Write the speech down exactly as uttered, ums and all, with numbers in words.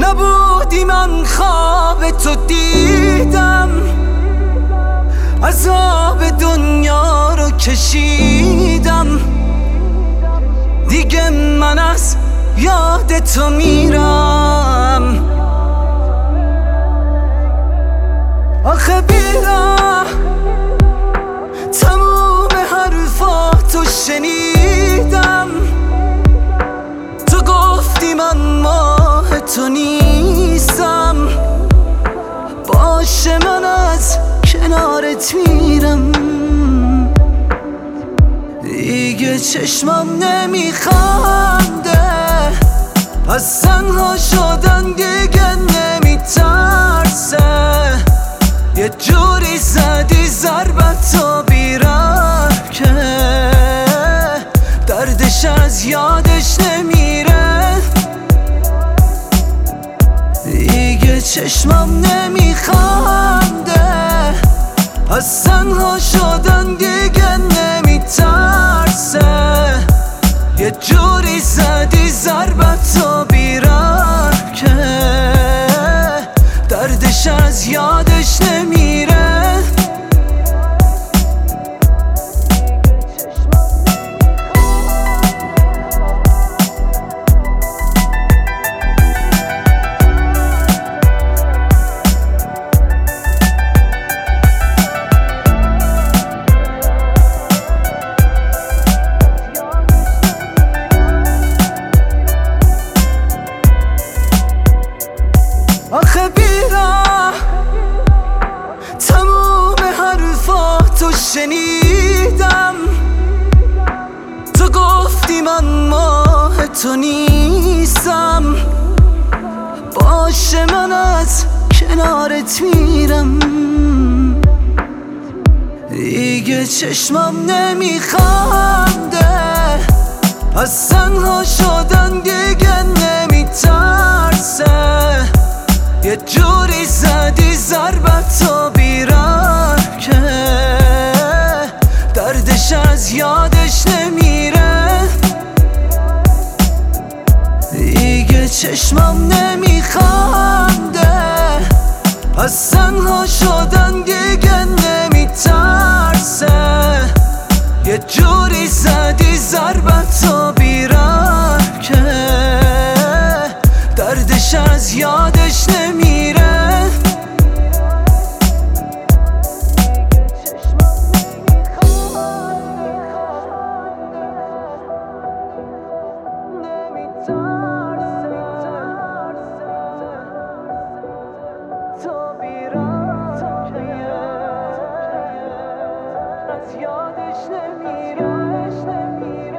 نبودی من خواب تو دیدم، عذاب دنیا رو کشیدم. دیگه من از یاد تو میرم. آخه بیرم تموم حرفاتو شنیدم. تو گفتی من ماه تو نیستم، باشه من از کنارت میرم. دیگه چشمم نمیخنده، از تنها شدن دیگه نمیترسه. یه جوری زدی ضربتو بیرم که دردش از یادش نمیره. دیگه چشمم نمیخنده، از تنها شدن دیگه نمیترسه. یه جوری زدی ضربتو بیرم که دردش از یادش نمیره. آخه بیرم تموم حرفاتو شنیدم. تو گفتی من ماه تو نیستم، باشه من از کنارت میرم. دیگه چشمم نمیخنده، از تنها شدن دیگه نمیترسه. یه جوری زدی ضربتو بیرم که دردش از یادش نمیره. دیگه چشمم نمیخنده، از تنها شدن دیگه نمیترسه. یه جوری زدی ضربتو بیرم که دردش از یادش نمیره. یادش نمیره.